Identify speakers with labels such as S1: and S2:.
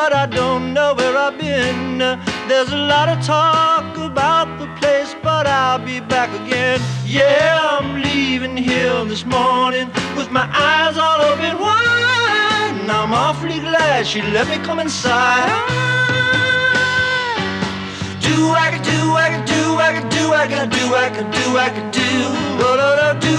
S1: but I don't know where I've been. There's a lot of talk about the place, but I'll be back again. Yeah, I'm leaving here this morning with my eyes all open wide, and I'm awfully glad she let me come inside. Do I could do, I could do, I could do, I could do, I could do, I could do, do.